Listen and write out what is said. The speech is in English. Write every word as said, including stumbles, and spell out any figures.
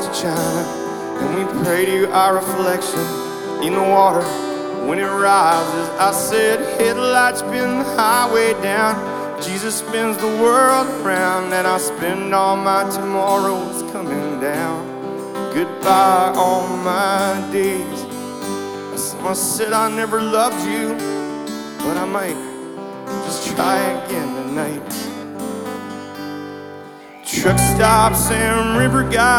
china, and we pray to our reflection in the water when it rises. I said, headlights spin the highway down, Jesus spins the world around, and I spend all my tomorrows coming down. Goodbye all my days. Someone said I never loved you, but I might just try again tonight. Truck stops and river guys.